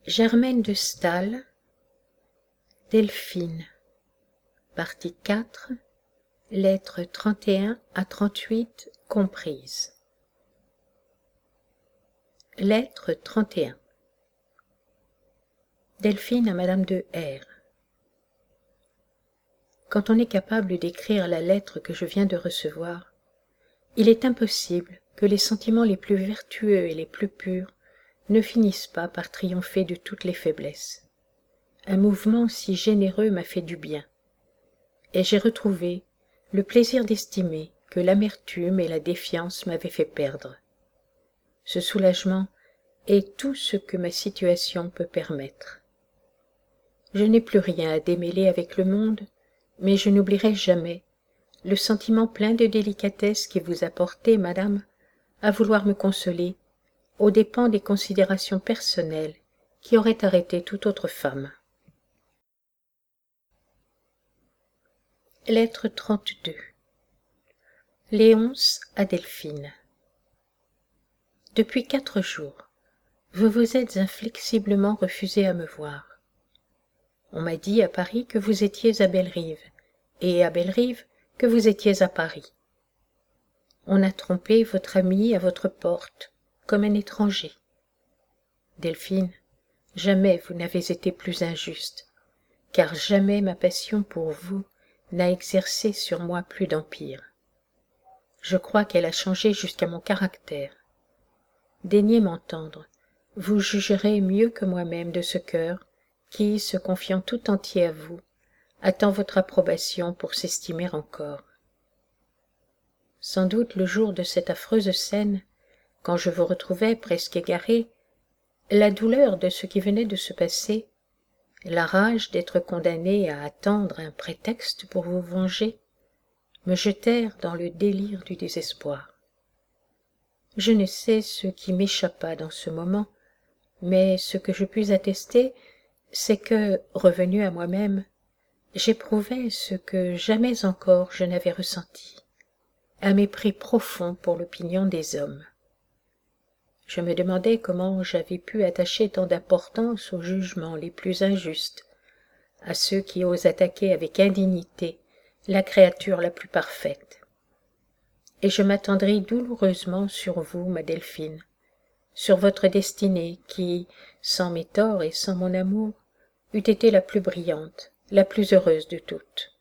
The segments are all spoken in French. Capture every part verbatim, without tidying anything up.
Germaine de Staël, Delphine, partie quatre, lettres trente et un à trente-huit comprises. Lettre trente et un. Delphine à Madame de R. Quand on est capable d'écrire la lettre que je viens de recevoir, il est impossible que les sentiments les plus vertueux et les plus purs ne finissent pas par triompher de toutes les faiblesses. Un mouvement si généreux m'a fait du bien, et j'ai retrouvé le plaisir d'estimer que l'amertume et la défiance m'avaient fait perdre. Ce soulagement est tout ce que ma situation peut permettre. Je n'ai plus rien à démêler avec le monde, mais je n'oublierai jamais le sentiment plein de délicatesse qui vous a porté, madame, à vouloir me consoler aux dépens des considérations personnelles qui auraient arrêté toute autre femme. Lettre trente-deux. Léonce à Delphine. Depuis quatre jours, vous vous êtes inflexiblement refusée à me voir. On m'a dit à Paris que vous étiez à Bellerive, et à Bellerive que vous étiez à Paris. On a trompé votre ami à votre porte, comme un étranger. Delphine, jamais vous n'avez été plus injuste, car jamais ma passion pour vous n'a exercé sur moi plus d'empire. Je crois qu'elle a changé jusqu'à mon caractère. Daignez m'entendre, vous jugerez mieux que moi-même de ce cœur qui, se confiant tout entier à vous, attend votre approbation pour s'estimer encore. Sans doute le jour de cette affreuse scène, quand je vous retrouvais presque égaré, la douleur de ce qui venait de se passer, la rage d'être condamné à attendre un prétexte pour vous venger, me jetèrent dans le délire du désespoir. Je ne sais ce qui m'échappa dans ce moment, mais ce que je puis attester, c'est que, revenu à moi-même, j'éprouvais ce que jamais encore je n'avais ressenti, un mépris profond pour l'opinion des hommes. Je me demandais comment j'avais pu attacher tant d'importance aux jugements les plus injustes, à ceux qui osent attaquer avec indignité la créature la plus parfaite. Et je m'attendris douloureusement sur vous, ma Delphine, sur votre destinée qui, sans mes torts et sans mon amour, eût été la plus brillante, la plus heureuse de toutes.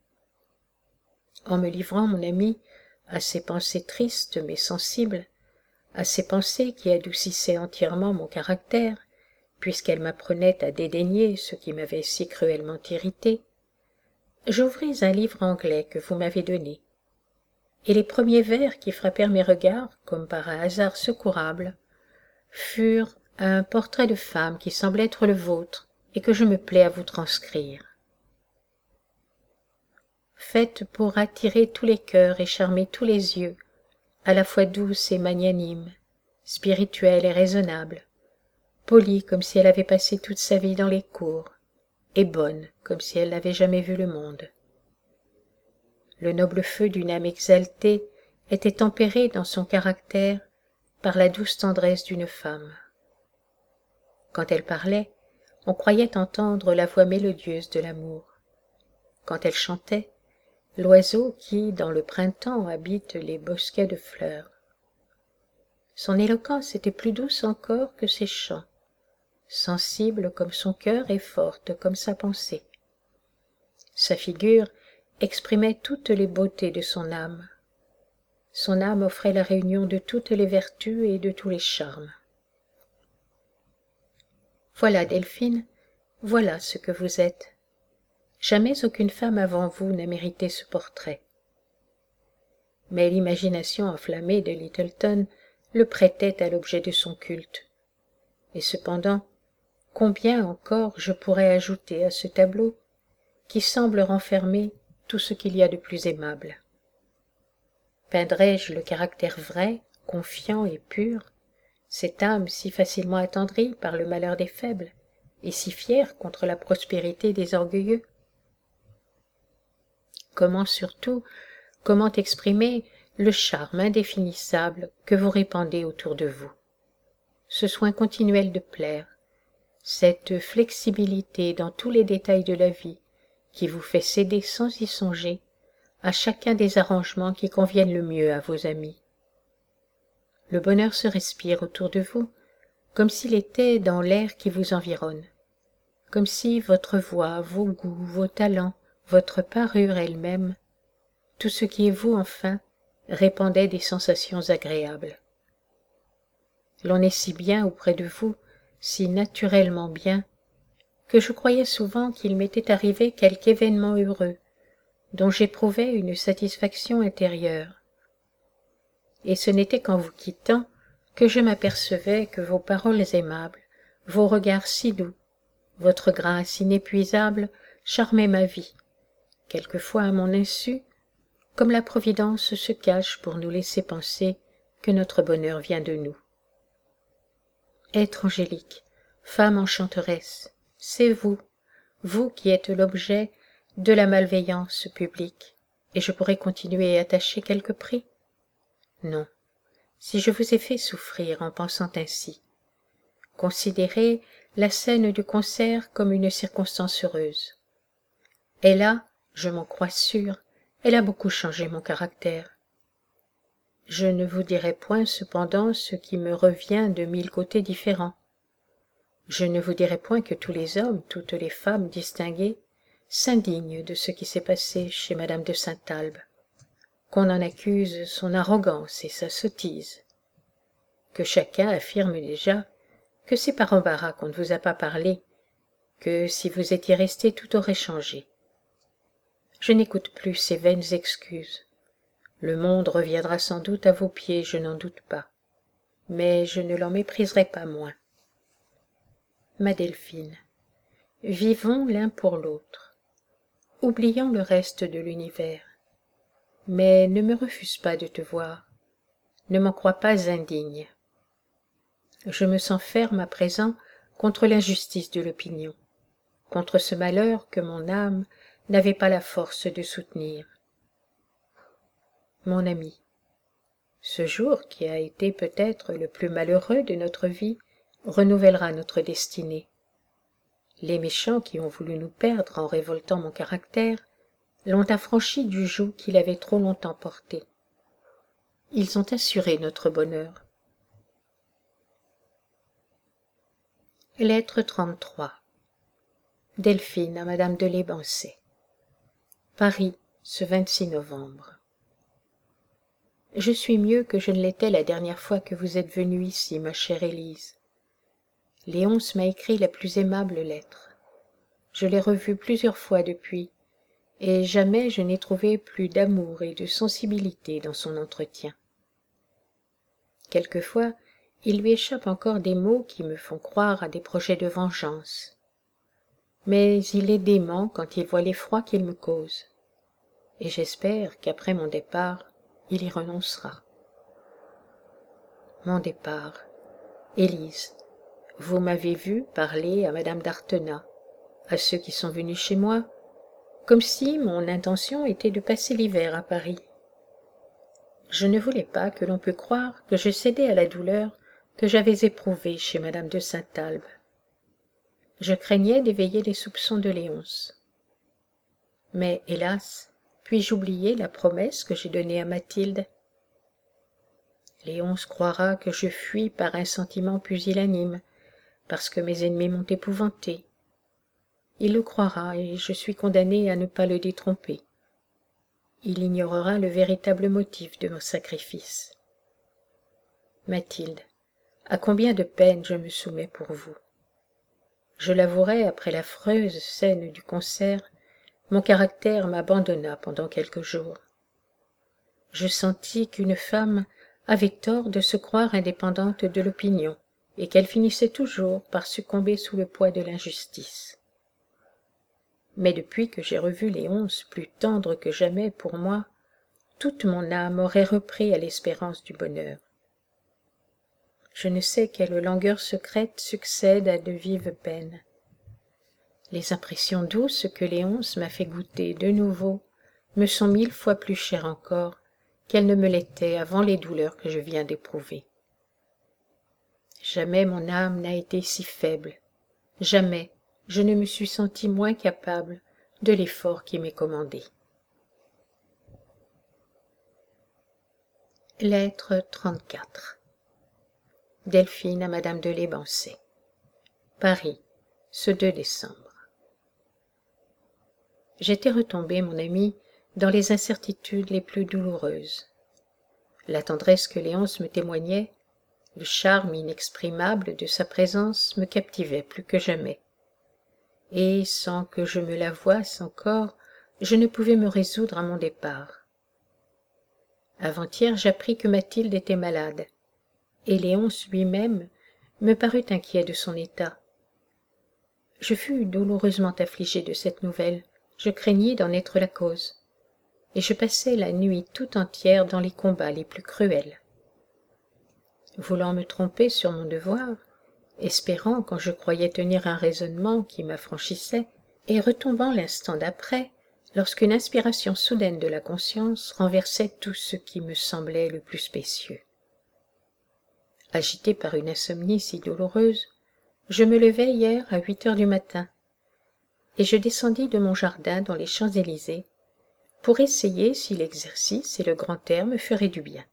En me livrant, mon ami, à ces pensées tristes mais sensibles, à ces pensées qui adoucissaient entièrement mon caractère, puisqu'elles m'apprenaient à dédaigner ce qui m'avait si cruellement irrité, j'ouvris un livre anglais que vous m'avez donné, et les premiers vers qui frappèrent mes regards, comme par un hasard secourable, furent un portrait de femme qui semble être le vôtre et que je me plais à vous transcrire. Faite pour attirer tous les cœurs et charmer tous les yeux, à la fois douce et magnanime, spirituelle et raisonnable, polie comme si elle avait passé toute sa vie dans les cours, et bonne comme si elle n'avait jamais vu le monde. Le noble feu d'une âme exaltée était tempéré dans son caractère par la douce tendresse d'une femme. Quand elle parlait, on croyait entendre la voix mélodieuse de l'amour. Quand elle chantait, l'oiseau qui, dans le printemps, habite les bosquets de fleurs. Son éloquence était plus douce encore que ses chants, sensible comme son cœur et forte comme sa pensée. Sa figure exprimait toutes les beautés de son âme. Son âme offrait la réunion de toutes les vertus et de tous les charmes. Voilà, Delphine, voilà ce que vous êtes. Jamais aucune femme avant vous n'a mérité ce portrait. Mais l'imagination enflammée de Littleton le prêtait à l'objet de son culte. Et cependant, combien encore je pourrais ajouter à ce tableau qui semble renfermer tout ce qu'il y a de plus aimable. Peindrais-je le caractère vrai, confiant et pur, cette âme si facilement attendrie par le malheur des faibles et si fière contre la prospérité des orgueilleux? Comment surtout, comment exprimer le charme indéfinissable que vous répandez autour de vous? Ce soin continuel de plaire, cette flexibilité dans tous les détails de la vie qui vous fait céder sans y songer à chacun des arrangements qui conviennent le mieux à vos amis. Le bonheur se respire autour de vous comme s'il était dans l'air qui vous environne, comme si votre voix, vos goûts, vos talents, votre parure elle-même, tout ce qui est vous enfin, répandait des sensations agréables. L'on est si bien auprès de vous, si naturellement bien, que je croyais souvent qu'il m'était arrivé quelque événement heureux, dont j'éprouvais une satisfaction intérieure. Et ce n'était qu'en vous quittant que je m'apercevais que vos paroles aimables, vos regards si doux, votre grâce inépuisable charmaient ma vie, quelquefois à mon insu, comme la Providence se cache pour nous laisser penser que notre bonheur vient de nous. Être angélique, femme enchanteresse, c'est vous, vous qui êtes l'objet de la malveillance publique, et je pourrais continuer à attacher quelque prix? Non, si je vous ai fait souffrir en pensant ainsi. Considérez la scène du concert comme une circonstance heureuse. Elle a, je m'en crois sûre, elle a beaucoup changé mon caractère. Je ne vous dirai point cependant ce qui me revient de mille côtés différents. Je ne vous dirai point que tous les hommes, toutes les femmes distinguées, s'indignent de ce qui s'est passé chez madame de Saint-Albe, qu'on en accuse son arrogance et sa sottise, que chacun affirme déjà que c'est par embarras qu'on ne vous a pas parlé, que si vous étiez resté tout aurait changé. Je n'écoute plus ces vaines excuses. Le monde reviendra sans doute à vos pieds, je n'en doute pas, mais je ne l'en mépriserai pas moins. Ma Delphine, vivons l'un pour l'autre. Oublions le reste de l'univers, mais ne me refuse pas de te voir, ne m'en crois pas indigne. Je me sens ferme à présent contre l'injustice de l'opinion, contre ce malheur que mon âme n'avait pas la force de soutenir. Mon ami, ce jour qui a été peut-être le plus malheureux de notre vie renouvellera notre destinée. Les méchants qui ont voulu nous perdre en révoltant mon caractère l'ont affranchi du joug qu'il avait trop longtemps porté. Ils ont assuré notre bonheur. Lettre trente-trois. Delphine à madame de Lébancet. Paris, ce vingt-six novembre. Je suis mieux que je ne l'étais la dernière fois que vous êtes venue ici, ma chère Élise. Léonce m'a écrit la plus aimable lettre. Je l'ai revue plusieurs fois depuis, et jamais je n'ai trouvé plus d'amour et de sensibilité dans son entretien. Quelquefois, il lui échappe encore des mots qui me font croire à des projets de vengeance. Mais il est dément quand il voit l'effroi qu'il me cause, et j'espère qu'après mon départ, il y renoncera. Mon départ. Élise, vous m'avez vu parler à madame d'Artenat, à ceux qui sont venus chez moi, comme si mon intention était de passer l'hiver à Paris. Je ne voulais pas que l'on pût croire que je cédais à la douleur que j'avais éprouvée chez madame de Saint-Albe. Je craignais d'éveiller les soupçons de Léonce. Mais, hélas, puis-je oublier la promesse que j'ai donnée à Mathilde? Léonce croira que je fuis par un sentiment pusillanime, parce que mes ennemis m'ont épouvantée. Il le croira, et je suis condamnée à ne pas le détromper. Il ignorera le véritable motif de mon sacrifice. Mathilde, à combien de peines je me soumets pour vous. Je l'avouerai, après l'affreuse scène du concert, mon caractère m'abandonna pendant quelques jours. Je sentis qu'une femme avait tort de se croire indépendante de l'opinion, et qu'elle finissait toujours par succomber sous le poids de l'injustice. Mais depuis que j'ai revu Léonce plus tendre que jamais pour moi, toute mon âme aurait repris à l'espérance du bonheur. Je ne sais quelle langueur secrète succède à de vives peines. Les impressions douces que Léonce m'a fait goûter de nouveau me sont mille fois plus chères encore qu'elles ne me l'étaient avant les douleurs que je viens d'éprouver. Jamais mon âme n'a été si faible, jamais je ne me suis senti moins capable de l'effort qui m'est commandé. Lettre trente-quatre. Delphine à Madame de Lébancé. Paris, ce deux décembre. J'étais retombée, mon ami, dans les incertitudes les plus douloureuses. La tendresse que Léonce me témoignait, le charme inexprimable de sa présence me captivaient plus que jamais. Et, sans que je me l'avouasse encore, je ne pouvais me résoudre à mon départ. Avant-hier, j'appris que Mathilde était malade, et Léonce lui-même me parut inquiet de son état. Je fus douloureusement affligée de cette nouvelle, je craignis d'en être la cause, et je passai la nuit tout entière dans les combats les plus cruels. Voulant me tromper sur mon devoir, espérant quand je croyais tenir un raisonnement qui m'affranchissait, et retombant l'instant d'après, lorsqu'une inspiration soudaine de la conscience renversait tout ce qui me semblait le plus spécieux. Agité par une insomnie si douloureuse, je me levai hier à huit heures du matin, et je descendis de mon jardin dans les Champs-Élysées pour essayer si l'exercice et le grand air me feraient du bien.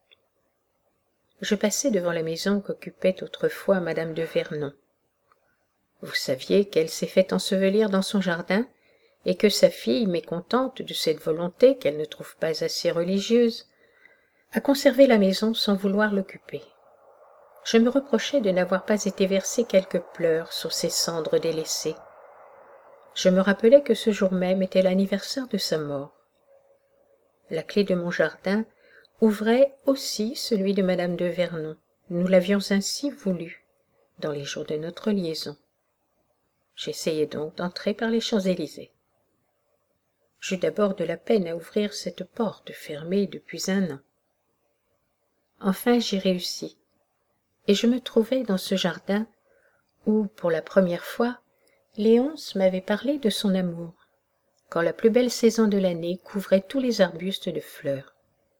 Je passai devant la maison qu'occupait autrefois Madame de Vernon. Vous saviez qu'elle s'est fait ensevelir dans son jardin, et que sa fille, mécontente de cette volonté qu'elle ne trouve pas assez religieuse, a conservé la maison sans vouloir l'occuper. Je me reprochais de n'avoir pas été verser quelques pleurs sur ces cendres délaissées. Je me rappelais que ce jour même était l'anniversaire de sa mort. La clé de mon jardin ouvrait aussi celui de Madame de Vernon. Nous l'avions ainsi voulu, dans les jours de notre liaison. J'essayai donc d'entrer par les Champs-Élysées. J'eus d'abord de la peine à ouvrir cette porte fermée depuis un an. Enfin j'y réussis, et je me trouvai dans ce jardin où, pour la première fois, Léonce m'avait parlé de son amour, quand la plus belle saison de l'année couvrait tous les arbustes de fleurs.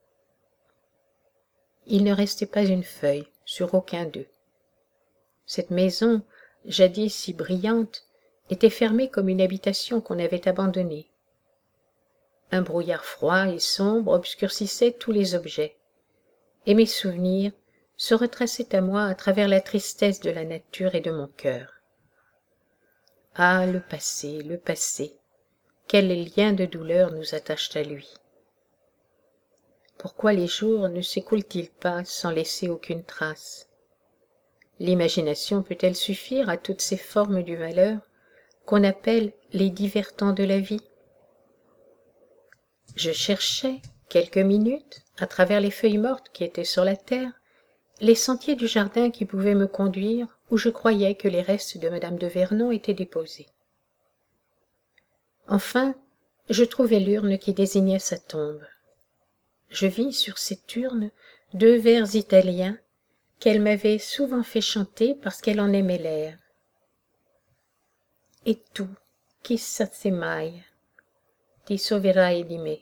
Il ne restait pas une feuille sur aucun d'eux. Cette maison, jadis si brillante, était fermée comme une habitation qu'on avait abandonnée. Un brouillard froid et sombre obscurcissait tous les objets, et mes souvenirs se retraçaient à moi à travers la tristesse de la nature et de mon cœur. Ah, le passé, le passé, quels liens de douleur nous attachent à lui. Pourquoi les jours ne s'écoulent-ils pas sans laisser aucune trace? L'imagination peut-elle suffire à toutes ces formes du malheur qu'on appelle les divers temps de la vie? Je cherchais, quelques minutes, à travers les feuilles mortes qui étaient sur la terre, les sentiers du jardin qui pouvaient me conduire où je croyais que les restes de Madame de Vernon étaient déposés. Enfin, je trouvai l'urne qui désignait sa tombe. Je vis sur cette urne deux vers italiens qu'elle m'avait souvent fait chanter parce qu'elle en aimait l'air. « Et tu, chissà se mai, ti sauverai di me. »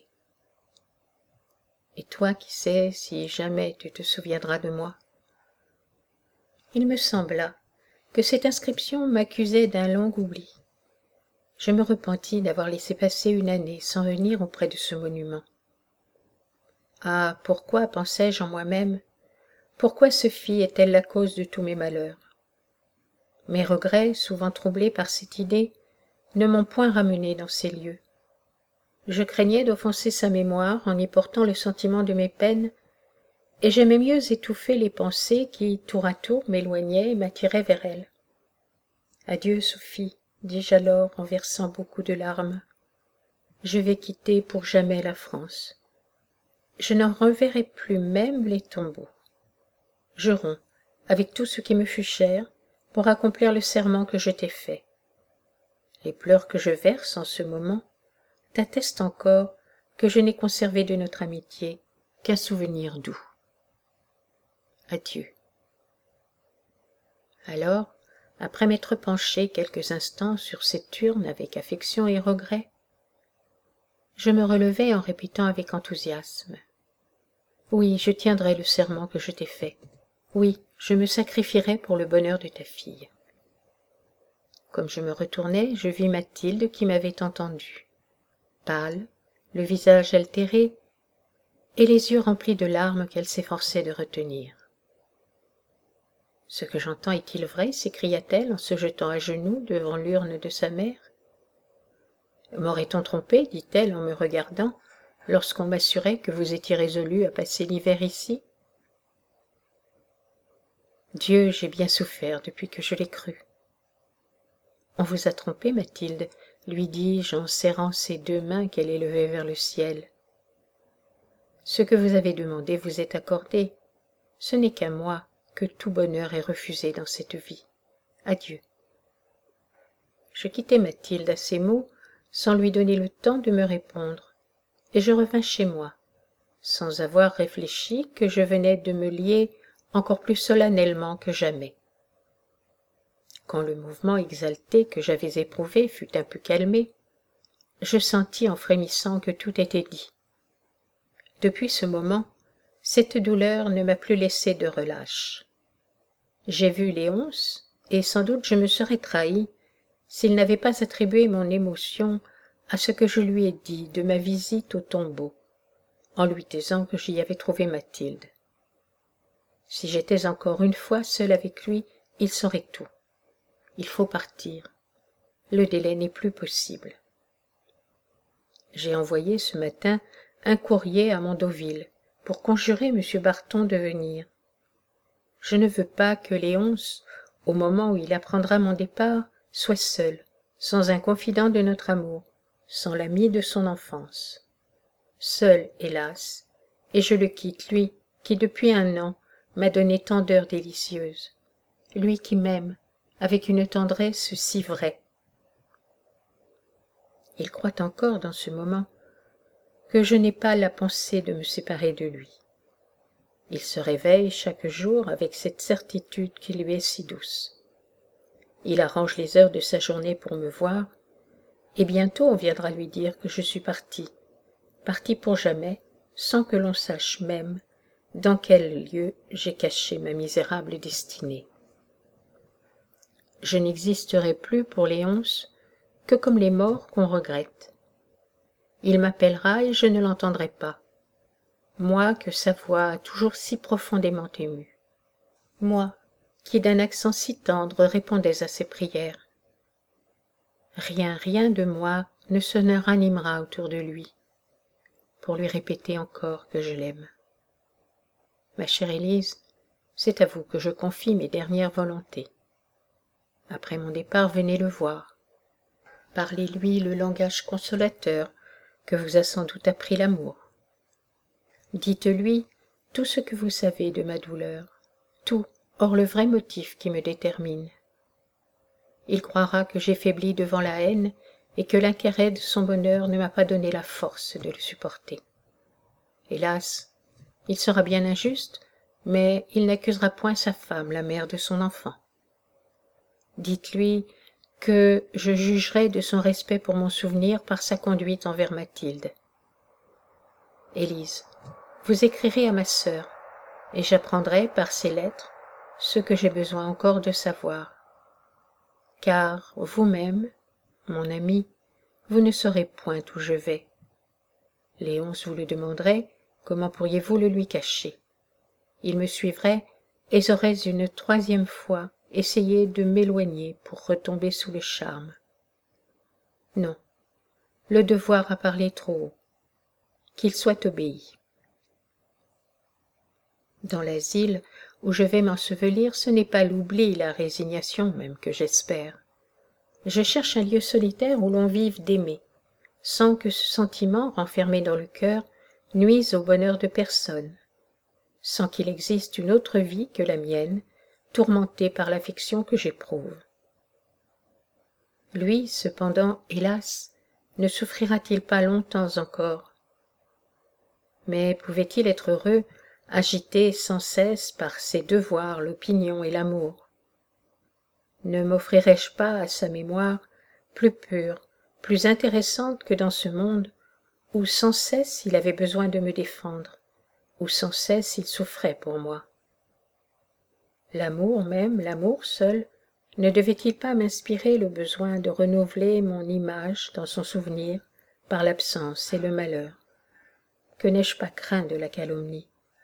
Et toi, qui sais si jamais tu te souviendras de moi? Il me sembla que cette inscription m'accusait d'un long oubli. Je me repentis d'avoir laissé passer une année sans venir auprès de ce monument. Ah, pourquoi, pensai-je en moi-même, pourquoi Sophie est-elle la cause de tous mes malheurs? Mes regrets, souvent troublés par cette idée, ne m'ont point ramené dans ces lieux. Je craignais d'offenser sa mémoire en y portant le sentiment de mes peines, et j'aimais mieux étouffer les pensées qui, tour à tour, m'éloignaient et m'attiraient vers elle. « Adieu, Sophie, dis-je alors en versant beaucoup de larmes. Je vais quitter pour jamais la France. Je n'en reverrai plus même les tombeaux. Je romps avec tout ce qui me fut cher pour accomplir le serment que je t'ai fait. Les pleurs que je verse en ce moment t'attestent encore que je n'ai conservé de notre amitié qu'un souvenir doux. Adieu. » Alors, après m'être penché quelques instants sur cette urne avec affection et regret, je me relevai en répétant avec enthousiasme: « Oui, je tiendrai le serment que je t'ai fait. Oui, je me sacrifierai pour le bonheur de ta fille. » Comme je me retournai, je vis Mathilde qui m'avait entendu, pâle, le visage altéré et les yeux remplis de larmes qu'elle s'efforçait de retenir. « Ce que j'entends est-il vrai ?» s'écria-t-elle en se jetant à genoux devant l'urne de sa mère. « M'aurait-on trompée, dit-elle en me regardant, lorsqu'on m'assurait que vous étiez résolue à passer l'hiver ici ? Dieu, j'ai bien souffert depuis que je l'ai cru. » « On vous a trompée, Mathilde, lui dis-je en serrant ses deux mains qu'elle élevait vers le ciel. Ce que vous avez demandé vous est accordé. Ce n'est qu'à moi que tout bonheur est refusé dans cette vie. Adieu. » Je quittai Mathilde à ces mots, sans lui donner le temps de me répondre, et je revins chez moi, sans avoir réfléchi que je venais de me lier encore plus solennellement que jamais. Quand le mouvement exalté que j'avais éprouvé fut un peu calmé, je sentis en frémissant que tout était dit. Depuis ce moment, cette douleur ne m'a plus laissé de relâche. J'ai vu Léonce, et sans doute je me serais trahi s'il n'avait pas attribué mon émotion à ce que je lui ai dit de ma visite au tombeau, en lui disant que j'y avais trouvé Mathilde. Si j'étais encore une fois seule avec lui, il saurait tout. Il faut partir. Le délai n'est plus possible. J'ai envoyé ce matin un courrier à Mondoville pour conjurer M. Barton de venir. Je ne veux pas que Léonce, au moment où il apprendra mon départ, soit seul, sans un confident de notre amour, sans l'ami de son enfance. Seul, hélas, et je le quitte, lui, qui depuis un an m'a donné tant d'heures délicieuses, lui qui m'aime avec une tendresse si vraie. Il croit encore dans ce moment que je n'ai pas la pensée de me séparer de lui. Il se réveille chaque jour avec cette certitude qui lui est si douce. Il arrange les heures de sa journée pour me voir, et bientôt on viendra lui dire que je suis partie, partie pour jamais, sans que l'on sache même dans quel lieu j'ai caché ma misérable destinée. Je n'existerai plus pour Léonce que comme les morts qu'on regrette. Il m'appellera et je ne l'entendrai pas. Moi que sa voix a toujours si profondément ému. Moi qui d'un accent si tendre répondais à ses prières. Rien, rien de moi ne se ranimera autour de lui, pour lui répéter encore que je l'aime. Ma chère Élise, c'est à vous que je confie mes dernières volontés. Après mon départ, venez le voir. Parlez-lui le langage consolateur que vous a sans doute appris l'amour. Dites-lui tout ce que vous savez de ma douleur, tout, hors le vrai motif qui me détermine. Il croira que j'ai faibli devant la haine et que l'intérêt de son bonheur ne m'a pas donné la force de le supporter. Hélas, il sera bien injuste, mais il n'accusera point sa femme, la mère de son enfant. Dites-lui que je jugerai de son respect pour mon souvenir par sa conduite envers Mathilde. Élise, vous écrirez à ma sœur, et j'apprendrai par ses lettres ce que j'ai besoin encore de savoir. Car vous-même, mon ami, vous ne saurez point où je vais. Léonce vous le demanderait, comment pourriez-vous le lui cacher? Il me suivrait, et j'aurais une troisième fois essayé de m'éloigner pour retomber sous le charme. Non, le devoir a parlé trop haut. Qu'il soit obéi. Dans l'asile où je vais m'ensevelir, ce n'est pas l'oubli, la résignation même que j'espère. Je cherche un lieu solitaire où l'on vive d'aimer, sans que ce sentiment, renfermé dans le cœur, nuise au bonheur de personne, sans qu'il existe une autre vie que la mienne, tourmentée par l'affection que j'éprouve. Lui, cependant, hélas, ne souffrira-t-il pas longtemps encore? Mais pouvait-il être heureux, agité sans cesse par ses devoirs, l'opinion et l'amour? Ne m'offrirais-je pas à sa mémoire plus pure, plus intéressante que dans ce monde, où sans cesse il avait besoin de me défendre, où sans cesse il souffrait pour moi? L'amour même, l'amour seul, ne devait-il pas m'inspirer le besoin de renouveler mon image dans son souvenir par l'absence et le malheur? Que n'ai-je pas craint de la calomnie?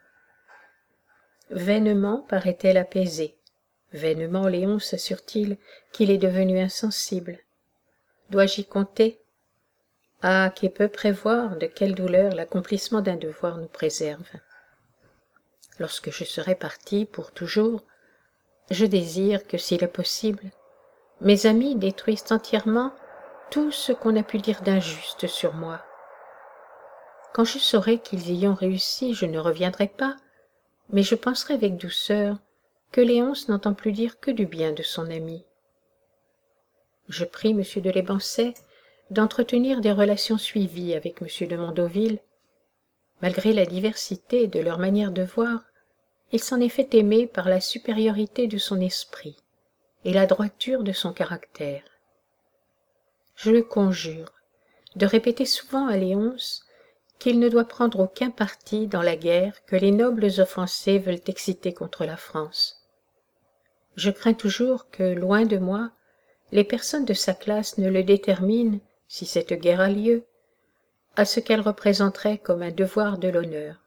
Vainement paraît-elle apaisée, vainement Léon s'assure-t-il qu'il est devenu insensible. Dois-je y compter? Ah, qui peut prévoir de quelle douleur l'accomplissement d'un devoir nous préserve? Lorsque je serai parti pour toujours, je désire que, s'il est possible, mes amis détruisent entièrement tout ce qu'on a pu dire d'injuste sur moi. Quand je saurai qu'ils y ont réussi, je ne reviendrai pas, mais je penserai avec douceur que Léonce n'entend plus dire que du bien de son ami. Je prie M. de Lébancet d'entretenir des relations suivies avec M. de Mondoville. Malgré la diversité de leur manière de voir, il s'en est fait aimer par la supériorité de son esprit et la droiture de son caractère. Je le conjure de répéter souvent à Léonce qu'il ne doit prendre aucun parti dans la guerre que les nobles offensés veulent exciter contre la France. Je crains toujours que, loin de moi, les personnes de sa classe ne le déterminent, si cette guerre a lieu, à ce qu'elle représenterait comme un devoir de l'honneur.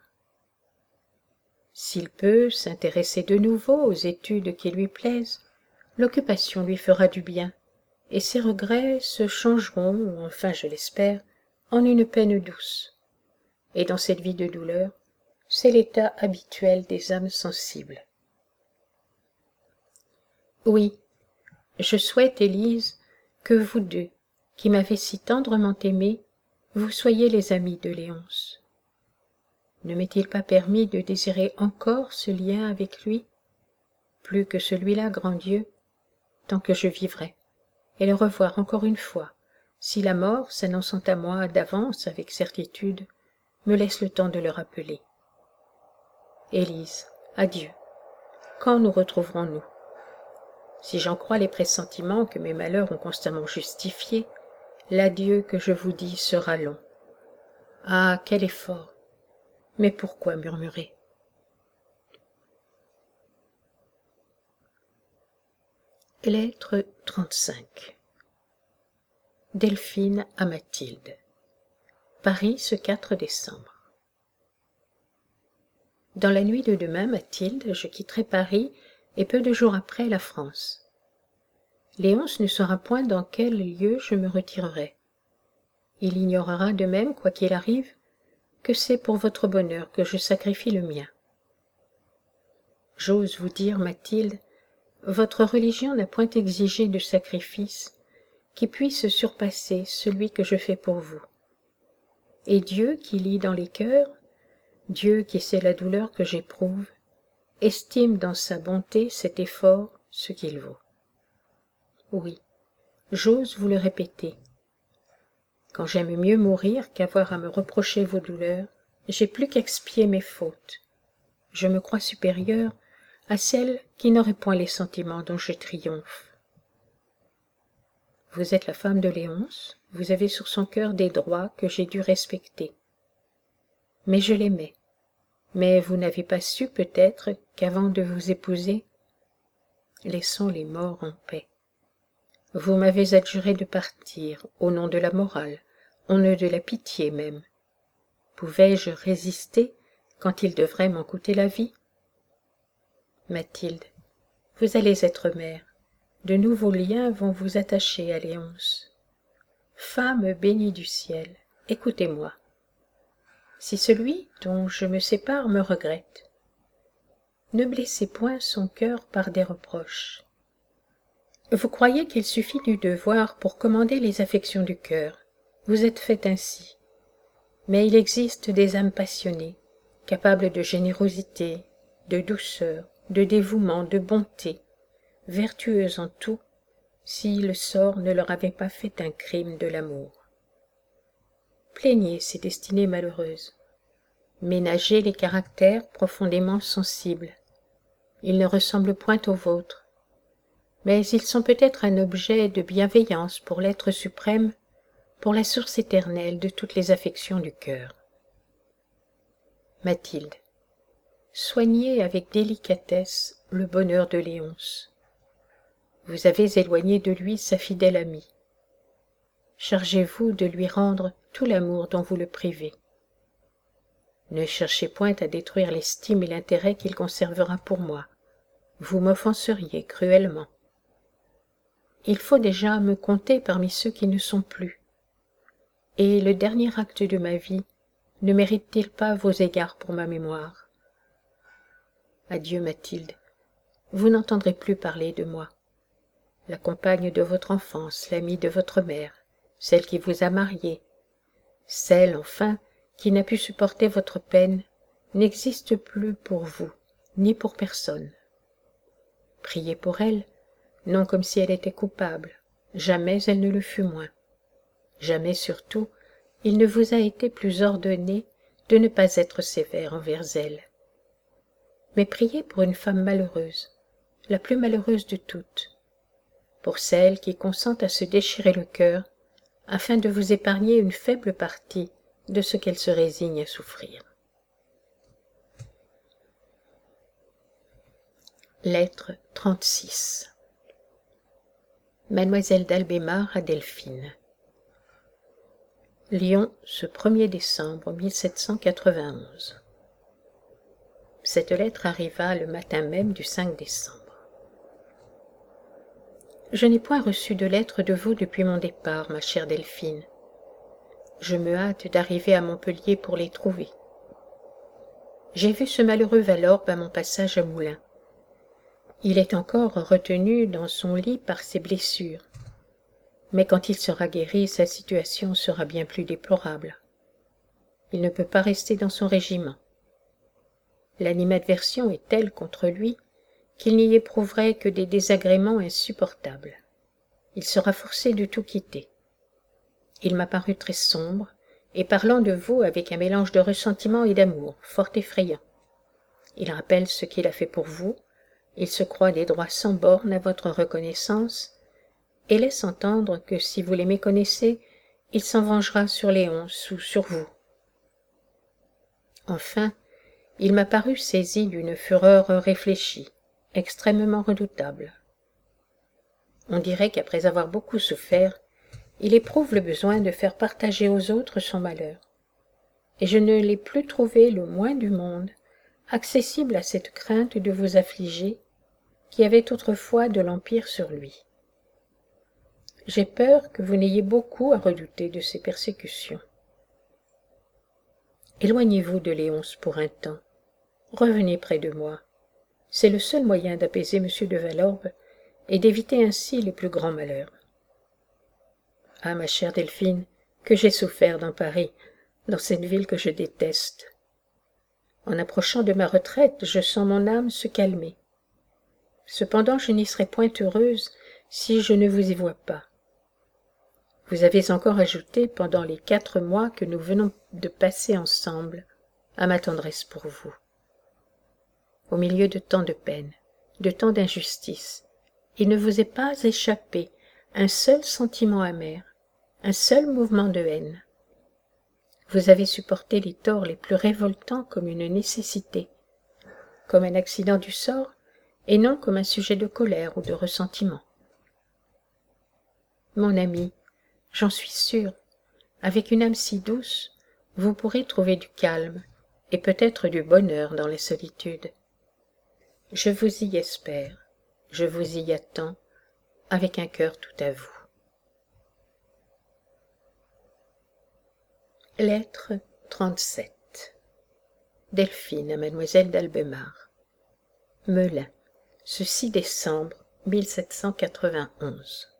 S'il peut s'intéresser de nouveau aux études qui lui plaisent, l'occupation lui fera du bien, et ses regrets se changeront, enfin je l'espère, en une peine douce. Et dans cette vie de douleur, c'est l'état habituel des âmes sensibles. Oui, je souhaite, Élise, que vous deux, qui m'avez si tendrement aimé, vous soyez les amis de Léonce. Ne m'est-il pas permis de désirer encore ce lien avec lui? Plus que celui-là, grand Dieu, tant que je vivrai, et le revoir encore une fois, si la mort, s'annonçant à moi d'avance avec certitude, me laisse le temps de le rappeler. Élise, adieu. Quand nous retrouverons-nous? Si j'en crois les pressentiments que mes malheurs ont constamment justifiés, l'adieu que je vous dis sera long. Ah, quel effort! Mais pourquoi murmurer? Lettre trente-cinq. Delphine à Mathilde. Paris, ce quatre décembre. Dans la nuit de demain, Mathilde, je quitterai Paris et peu de jours après la France. Léonce ne saura point dans quel lieu je me retirerai. Il ignorera de même, quoi qu'il arrive, que c'est pour votre bonheur que je sacrifie le mien. J'ose vous dire, Mathilde, votre religion n'a point exigé de sacrifice qui puisse surpasser celui que je fais pour vous. Et Dieu qui lit dans les cœurs, Dieu qui sait la douleur que j'éprouve, estime dans sa bonté cet effort ce qu'il vaut. Oui, j'ose vous le répéter. Quand j'aime mieux mourir qu'avoir à me reprocher vos douleurs, j'ai plus qu'expier mes fautes. Je me crois supérieure à celle qui n'aurait point les sentiments dont je triomphe. Vous êtes la femme de Léonce, vous avez sur son cœur des droits que j'ai dû respecter. Mais je l'aimais. Mais vous n'avez pas su peut-être qu'avant de vous épouser, laissons les morts en paix. Vous m'avez adjuré de partir, au nom de la morale, au nom de la pitié même. Pouvais-je résister quand il devrait m'en coûter la vie? Mathilde, vous allez être mère. De nouveaux liens vont vous attacher à Léonce. Femme bénie du ciel, écoutez-moi. Si celui dont je me sépare me regrette, ne blessez point son cœur par des reproches. Vous croyez qu'il suffit du devoir pour commander les affections du cœur. Vous êtes fait ainsi. Mais il existe des âmes passionnées, capables de générosité, de douceur, de dévouement, de bonté, vertueuses en tout, si le sort ne leur avait pas fait un crime de l'amour. Plaignez ces destinées malheureuses. Ménagez les caractères profondément sensibles. Ils ne ressemblent point aux vôtres, mais ils sont peut-être un objet de bienveillance pour l'être suprême, pour la source éternelle de toutes les affections du cœur. Mathilde, soignez avec délicatesse le bonheur de Léonce. vous avez éloigné de lui sa fidèle amie. Chargez-vous de lui rendre tout l'amour dont vous le privez. Ne cherchez point à détruire l'estime et l'intérêt qu'il conservera pour moi. Vous m'offenseriez cruellement. Il faut déjà me compter parmi ceux qui ne sont plus. Et le dernier acte de ma vie ne mérite-t-il pas vos égards pour ma mémoire? Adieu, Mathilde. Vous n'entendrez plus parler de moi. La compagne de votre enfance, l'amie de votre mère, celle qui vous a marié, celle, enfin, qui n'a pu supporter votre peine, n'existe plus pour vous, ni pour personne. Priez pour elle, non comme si elle était coupable, jamais elle ne le fut moins. Jamais surtout, il ne vous a été plus ordonné de ne pas être sévère envers elle. Mais priez pour une femme malheureuse, la plus malheureuse de toutes, pour celle qui consent à se déchirer le cœur afin de vous épargner une faible partie de ce qu'elle se résigne à souffrir. Lettre trente-six. Mademoiselle d'Albémar à Delphine. Lyon, ce premier décembre mille sept cent quatre-vingt-onze. Cette lettre arriva le matin même du cinq décembre. Je n'ai point reçu de lettre de vous depuis mon départ, ma chère Delphine. Je me hâte d'arriver à Montpellier pour les trouver. J'ai vu ce malheureux Valorbe à mon passage à Moulins. Il est encore retenu dans son lit par ses blessures, mais quand il sera guéri, sa situation sera bien plus déplorable. Il ne peut pas rester dans son régiment. L'animadversion est telle contre lui qu'il n'y éprouverait que des désagréments insupportables. Il sera forcé de tout quitter. Il m'a paru très sombre, et parlant de vous avec un mélange de ressentiment et d'amour, fort effrayant. Il rappelle ce qu'il a fait pour vous, il se croit des droits sans bornes à votre reconnaissance, et laisse entendre que si vous les méconnaissez, il s'en vengera sur Léonce ou sur vous. Enfin, il m'a paru saisi d'une fureur réfléchie, extrêmement redoutable. On dirait qu'après avoir beaucoup souffert, il éprouve le besoin de faire partager aux autres son malheur, et je ne l'ai plus trouvé le moins du monde accessible à cette crainte de vous affliger qui avait autrefois de l'empire sur lui. J'ai peur que vous n'ayez beaucoup à redouter de ces persécutions. Éloignez-vous de Léonce pour un temps. Revenez près de moi. C'est le seul moyen d'apaiser M. de Valorbe et d'éviter ainsi les plus grands malheurs. Ah, ma chère Delphine, que j'ai souffert dans Paris, dans cette ville que je déteste. En approchant de ma retraite, je sens mon âme se calmer. Cependant, je n'y serai point heureuse si je ne vous y vois pas. Vous avez encore ajouté, pendant les quatre mois que nous venons de passer ensemble, à ma tendresse pour vous. Au milieu de tant de peines, de tant d'injustices, il ne vous est pas échappé un seul sentiment amer, un seul mouvement de haine. Vous avez supporté les torts les plus révoltants comme une nécessité, comme un accident du sort, et non comme un sujet de colère ou de ressentiment. Mon ami, j'en suis sûre, avec une âme si douce, vous pourrez trouver du calme et peut-être du bonheur dans les solitudes. Je vous y espère, je vous y attends, avec un cœur tout à vous. Lettre trente-sept. Delphine à Mademoiselle d'Albémar. Melun, ce six décembre mille sept cent quatre-vingt-onze.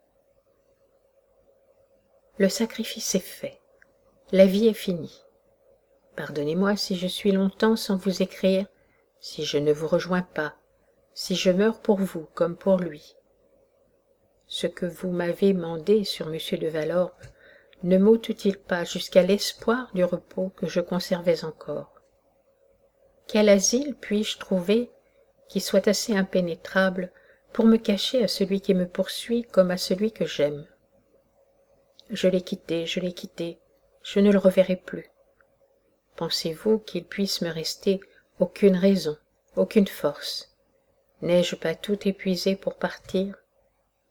Le sacrifice est fait, la vie est finie. Pardonnez-moi si je suis longtemps sans vous écrire, si je ne vous rejoins pas, si je meurs pour vous comme pour lui. Ce que vous m'avez mandé sur M. de Valorbe ne m'ôte-t-il pas jusqu'à l'espoir du repos que je conservais encore? Quel asile puis-je trouver qui soit assez impénétrable pour me cacher à celui qui me poursuit comme à celui que j'aime? Je l'ai quitté, je l'ai quitté, je ne le reverrai plus. Pensez-vous qu'il puisse me rester aucune raison, aucune force? N'ai-je pas tout épuisé pour partir?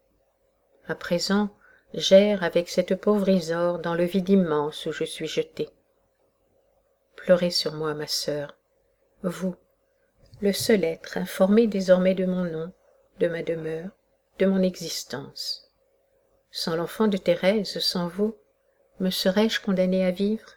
À présent, j'erre avec cette pauvre Isaure dans le vide immense où je suis jetée. Pleurez sur moi, ma sœur, vous, le seul être informé désormais de mon nom, de ma demeure, de mon existence. Sans l'enfant de Thérèse, sans vous, me serais-je condamnée à vivre?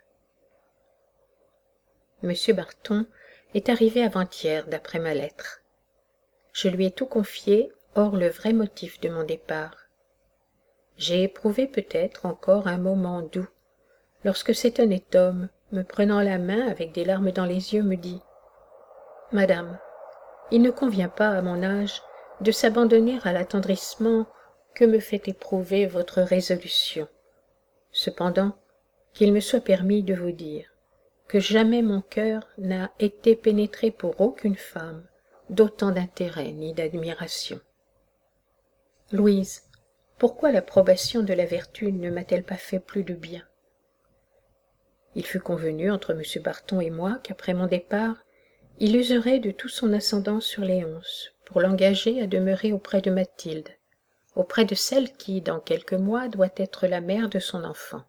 Monsieur Barton est arrivé avant-hier, d'après ma lettre. Je lui ai tout confié, hors le vrai motif de mon départ. J'ai éprouvé peut-être encore un moment doux, lorsque cet honnête homme, me prenant la main avec des larmes dans les yeux, me dit « Madame, il ne convient pas à mon âge de s'abandonner à l'attendrissement que me fait éprouver votre résolution. Cependant, qu'il me soit permis de vous dire que jamais mon cœur n'a été pénétré pour aucune femme d'autant d'intérêt ni d'admiration. Louise, pourquoi l'approbation de la vertu ne m'a-t-elle pas fait plus de bien? Il fut convenu entre M. Barton et moi qu'après mon départ, il userait de tout son ascendant sur Léonce pour l'engager à demeurer auprès de Mathilde, auprès de celle qui, dans quelques mois, doit être la mère de son enfant.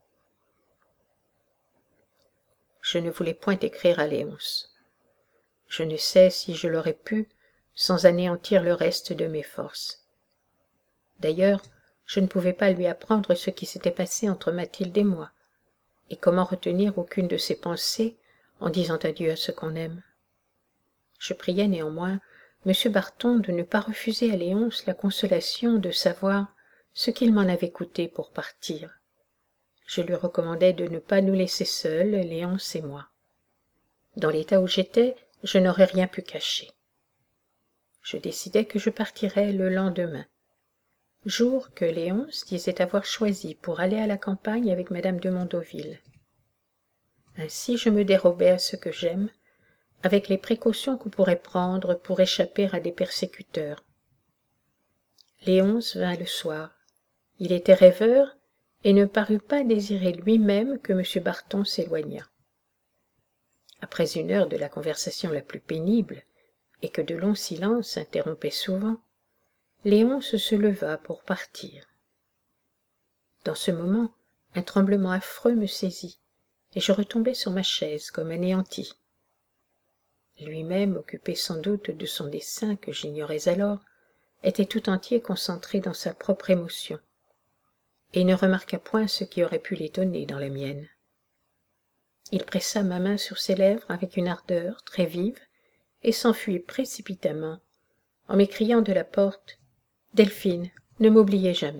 Je ne voulais point écrire à Léonce. Je ne sais si je l'aurais pu sans anéantir le reste de mes forces. D'ailleurs, je ne pouvais pas lui apprendre ce qui s'était passé entre Mathilde et moi, et comment retenir aucune de ses pensées en disant adieu à ce qu'on aime. Je priais néanmoins M. Barton de ne pas refuser à Léonce la consolation de savoir ce qu'il m'en avait coûté pour partir. Je lui recommandais de ne pas nous laisser seuls, Léonce et moi. Dans l'état où j'étais, je n'aurais rien pu cacher. Je décidai que je partirais le lendemain, jour que Léonce disait avoir choisi pour aller à la campagne avec madame de Mondoville. Ainsi je me dérobai à ce que j'aime, avec les précautions qu'on pourrait prendre pour échapper à des persécuteurs. Léonce vint le soir. Il était rêveur et ne parut pas désirer lui-même que M. Barton s'éloignât. Après une heure de la conversation la plus pénible, et que de longs silences interrompaient souvent, Léonce se leva pour partir. Dans ce moment, un tremblement affreux me saisit, et je retombai sur ma chaise comme anéanti. Lui-même, occupé sans doute de son dessein que j'ignorais alors, était tout entier concentré dans sa propre émotion, et ne remarqua point ce qui aurait pu l'étonner dans la mienne. Il pressa ma main sur ses lèvres avec une ardeur très vive et s'enfuit précipitamment, en m'écriant de la porte « Delphine, ne m'oubliez jamais ».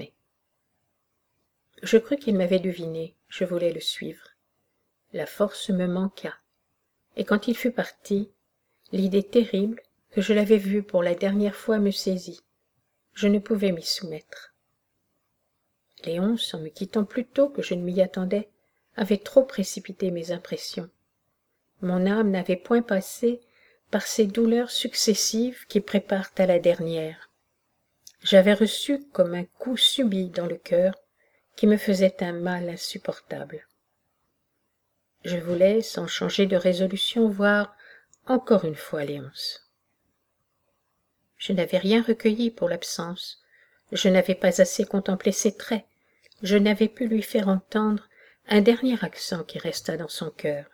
Je crus qu'il m'avait deviné, je voulais le suivre. La force me manqua, et quand il fut parti, l'idée terrible que je l'avais vu pour la dernière fois me saisit. Je ne pouvais m'y soumettre. Léonce, en me quittant plus tôt que je ne m'y attendais, avait trop précipité mes impressions. Mon âme n'avait point passé par ces douleurs successives qui préparent à la dernière. J'avais reçu comme un coup subit dans le cœur qui me faisait un mal insupportable. Je voulais, sans changer de résolution, voir encore une fois Léonce. Je n'avais rien recueilli pour l'absence, je n'avais pas assez contemplé ses traits, je n'avais pu lui faire entendre un dernier accent qui resta dans son cœur.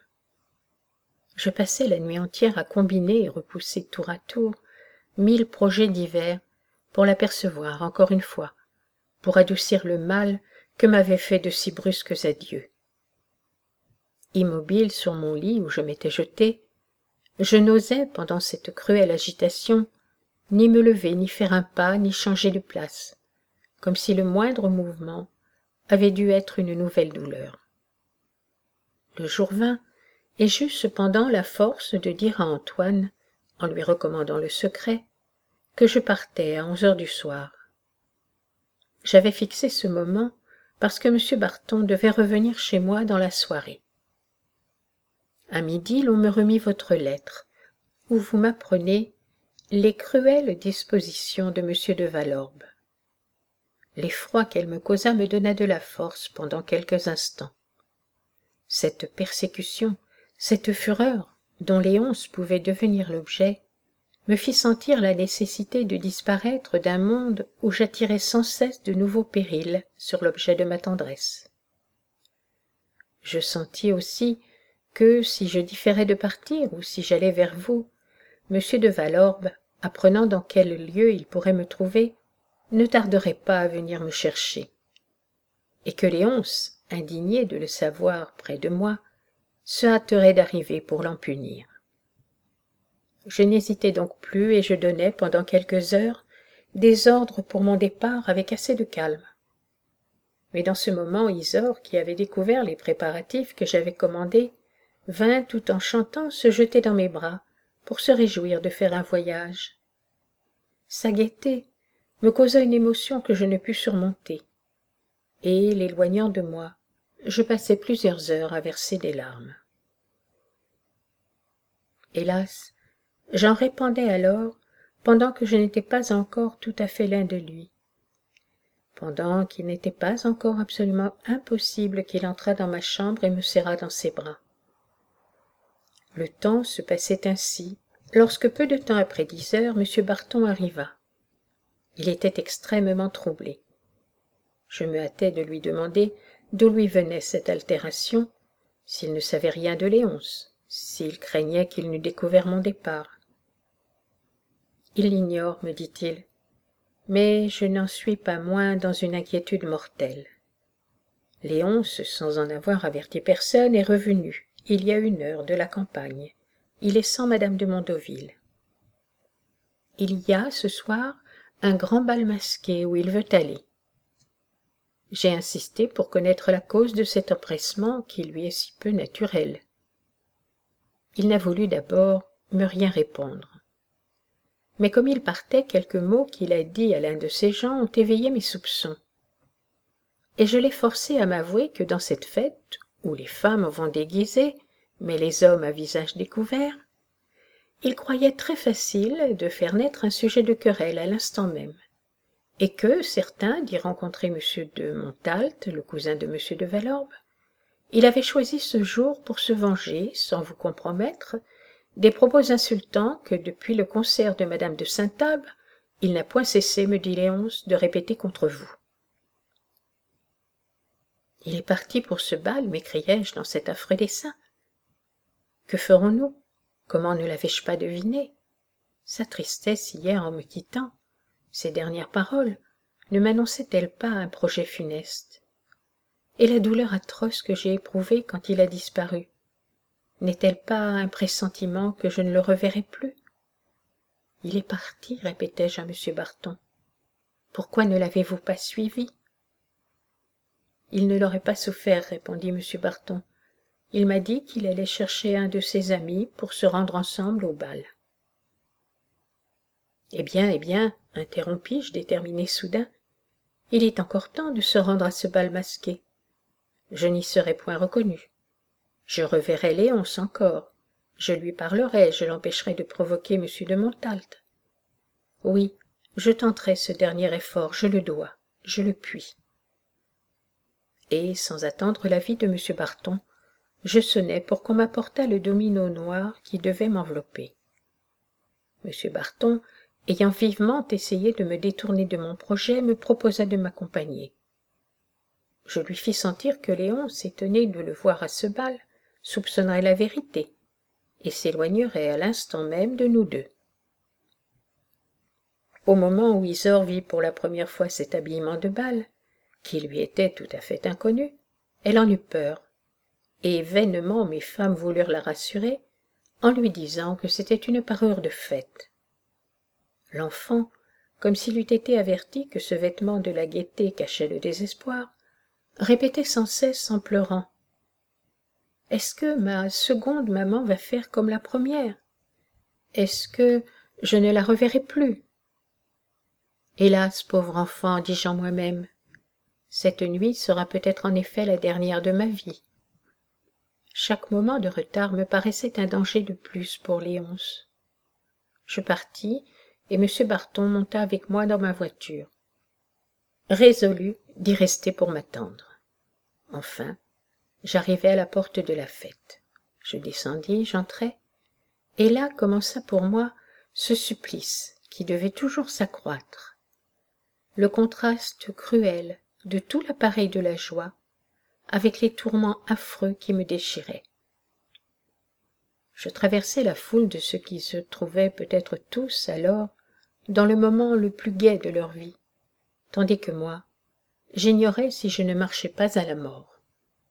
Je passai la nuit entière à combiner et repousser tour à tour mille projets divers pour l'apercevoir encore une fois, pour adoucir le mal que m'avaient fait de si brusques adieux. Immobile sur mon lit où je m'étais jetée, je n'osais, pendant cette cruelle agitation, ni me lever, ni faire un pas, ni changer de place, comme si le moindre mouvement avait dû être une nouvelle douleur. Le jour vint, et j'eus cependant la force de dire à Antoine, en lui recommandant le secret, que je partais à onze heures du soir. J'avais fixé ce moment parce que M. Barton devait revenir chez moi dans la soirée. À midi, l'on me remit votre lettre, où vous m'apprenez les cruelles dispositions de M. de Valorbe. L'effroi qu'elle me causa me donna de la force pendant quelques instants. Cette persécution, cette fureur dont Léonce pouvait devenir l'objet, me fit sentir la nécessité de disparaître d'un monde où j'attirais sans cesse de nouveaux périls sur l'objet de ma tendresse. Je sentis aussi que, si je différais de partir ou si j'allais vers vous, M. de Valorbe, apprenant dans quel lieu il pourrait me trouver, ne tarderait pas à venir me chercher, et que Léonce, indigné de le savoir près de moi, se hâterait d'arriver pour l'en punir. Je n'hésitai donc plus et je donnai, pendant quelques heures, des ordres pour mon départ avec assez de calme. Mais dans ce moment, Isor, qui avait découvert les préparatifs que j'avais commandés, vint tout en chantant se jeter dans mes bras pour se réjouir de faire un voyage. Sa gaieté me causa une émotion que je ne pus surmonter, et, l'éloignant de moi, je passai plusieurs heures à verser des larmes. Hélas, j'en répandais alors pendant que je n'étais pas encore tout à fait l'un de lui, pendant qu'il n'était pas encore absolument impossible qu'il entrât dans ma chambre et me serrât dans ses bras. Le temps se passait ainsi, lorsque peu de temps après dix heures, M. Barton arriva. Il était extrêmement troublé. Je me hâtai de lui demander d'où lui venait cette altération, s'il ne savait rien de Léonce, s'il craignait qu'il n'eût découvert mon départ. Il l'ignore, me dit-il, mais je n'en suis pas moins dans une inquiétude mortelle. Léonce, sans en avoir averti personne, est revenu, il y a une heure, de la campagne. Il est sans madame de Mondoville. Il y a, ce soir, un grand bal masqué où il veut aller. J'ai insisté pour connaître la cause de cet empressement qui lui est si peu naturel. Il n'a voulu d'abord me rien répondre. Mais comme il partait, quelques mots qu'il a dits à l'un de ses gens ont éveillé mes soupçons. Et je l'ai forcé à m'avouer que dans cette fête, où les femmes vont déguisées, mais les hommes à visage découvert, il croyait très facile de faire naître un sujet de querelle à l'instant même, et que, certain d'y rencontrer M. de Montalte, le cousin de M. de Valorbe, il avait choisi ce jour pour se venger, sans vous compromettre, des propos insultants que, depuis le concert de Madame de Saint-Abe, il n'a point cessé, me dit Léonce, de répéter contre vous. Il est parti pour ce bal, m'écriai-je dans cet affreux dessein. Que ferons-nous? Comment ne l'avais-je pas deviné? Sa tristesse hier en me quittant, ses dernières paroles, ne m'annonçaient-elles pas un projet funeste? Et la douleur atroce que j'ai éprouvée quand il a disparu, n'est-elle pas un pressentiment que je ne le reverrai plus? Il est parti, répétai-je à M. Barton. Pourquoi ne l'avez-vous pas suivi? Il ne l'aurait pas souffert, répondit M. Barton. Il m'a dit qu'il allait chercher un de ses amis pour se rendre ensemble au bal. Eh bien, eh bien, interrompis-je, déterminé soudain, il est encore temps de se rendre à ce bal masqué. Je n'y serai point reconnu. Je reverrai Léonce encore. Je lui parlerai, je l'empêcherai de provoquer M. de Montalte. Oui, je tenterai ce dernier effort, je le dois, je le puis. Et, sans attendre l'avis de M. Barton, je sonnai pour qu'on m'apportât le domino noir qui devait m'envelopper. M. Barton, ayant vivement essayé de me détourner de mon projet, me proposa de m'accompagner. Je lui fis sentir que Léonce, étonné de le voir à ce bal, soupçonnerait la vérité, et s'éloignerait à l'instant même de nous deux. Au moment où Isor vit pour la première fois cet habillement de bal, qui lui était tout à fait inconnu, elle en eut peur, et vainement mes femmes voulurent la rassurer en lui disant que c'était une parure de fête. L'enfant, comme s'il eût été averti que ce vêtement de la gaieté cachait le désespoir, répétait sans cesse en pleurant: « Est-ce que ma seconde maman va faire comme la première? Est-ce que je ne la reverrai plus? » Hélas, pauvre enfant, dis-je en moi-même, cette nuit sera peut-être en effet la dernière de ma vie. Chaque moment de retard me paraissait un danger de plus pour Léonce. Je partis, et M. Barton monta avec moi dans ma voiture, résolu d'y rester pour m'attendre. Enfin, j'arrivai à la porte de la fête. Je descendis, j'entrai, et là commença pour moi ce supplice qui devait toujours s'accroître, le contraste cruel de tout l'appareil de la joie avec les tourments affreux qui me déchiraient. Je traversais la foule de ceux qui se trouvaient peut-être tous alors dans le moment le plus gai de leur vie, tandis que moi, j'ignorais si je ne marchais pas à la mort.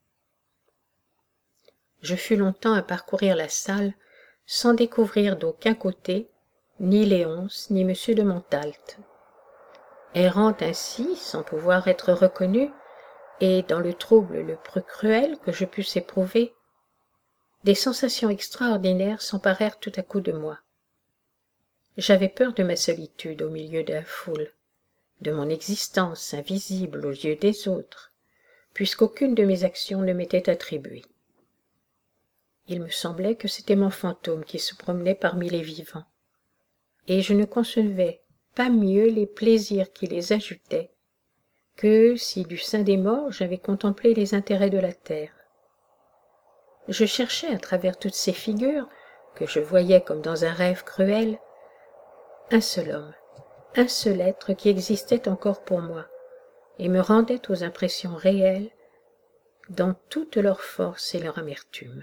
Je fus longtemps à parcourir la salle sans découvrir d'aucun côté ni Léonce ni monsieur de Montalte. Errant ainsi, sans pouvoir être reconnu, et dans le trouble le plus cruel que je pusse éprouver, des sensations extraordinaires s'emparèrent tout à coup de moi. J'avais peur de ma solitude au milieu de la foule, de mon existence invisible aux yeux des autres, puisqu'aucune de mes actions ne m'était attribuée. Il me semblait que c'était mon fantôme qui se promenait parmi les vivants, et je ne concevais pas mieux les plaisirs qui les ajoutaient que si du sein des morts j'avais contemplé les intérêts de la terre. Je cherchais à travers toutes ces figures, que je voyais comme dans un rêve cruel, un seul homme, un seul être qui existait encore pour moi, et me rendait aux impressions réelles dans toute leur force et leur amertume.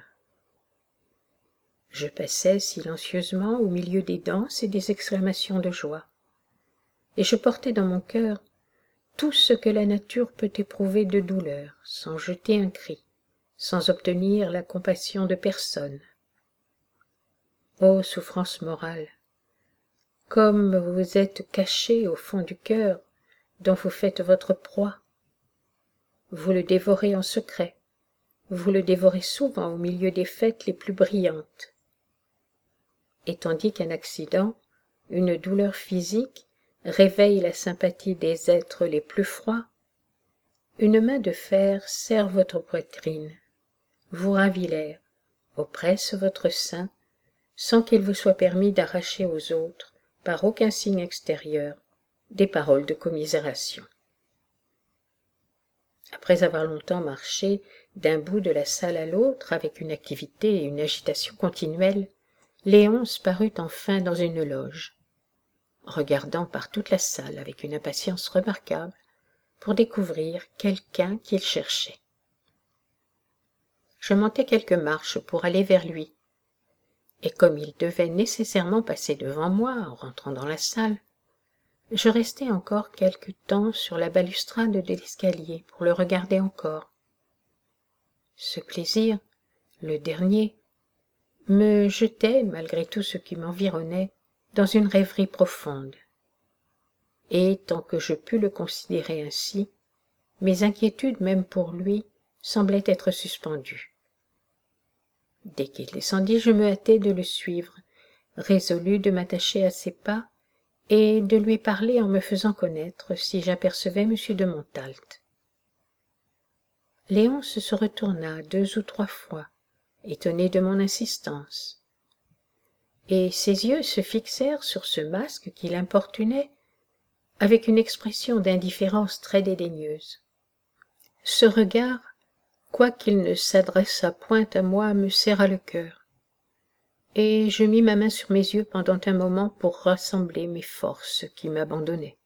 Je passais silencieusement au milieu des danses et des exclamations de joie, et je portais dans mon cœur tout ce que la nature peut éprouver de douleur, sans jeter un cri, sans obtenir la compassion de personne. Ô souffrance morale, comme vous êtes cachée au fond du cœur dont vous faites votre proie. Vous le dévorez en secret, vous le dévorez souvent au milieu des fêtes les plus brillantes. Et tandis qu'un accident, une douleur physique, réveille la sympathie des êtres les plus froids, une main de fer serre votre poitrine, vous ravit l'air, oppresse votre sein, sans qu'il vous soit permis d'arracher aux autres, par aucun signe extérieur, des paroles de commisération. Après avoir longtemps marché d'un bout de la salle à l'autre avec une activité et une agitation continuelles, Léonce parut enfin dans une loge, regardant par toute la salle avec une impatience remarquable pour découvrir quelqu'un qu'il cherchait. Je montai quelques marches pour aller vers lui, et comme il devait nécessairement passer devant moi en rentrant dans la salle, je restai encore quelque temps sur la balustrade de l'escalier pour le regarder encore. Ce plaisir, le dernier, me jetait, malgré tout ce qui m'environnait, dans une rêverie profonde. Et tant que je pus le considérer ainsi, mes inquiétudes même pour lui semblaient être suspendues. Dès qu'il descendit, je me hâtai de le suivre, résolu de m'attacher à ses pas et de lui parler en me faisant connaître si j'apercevais M. de Montalte. Léonce se retourna deux ou trois fois, étonné de mon insistance, et ses yeux se fixèrent sur ce masque qui l'importunait avec une expression d'indifférence très dédaigneuse. Ce regard, quoiqu'il ne s'adressât point à moi, me serra le cœur, et je mis ma main sur mes yeux pendant un moment pour rassembler mes forces qui m'abandonnaient.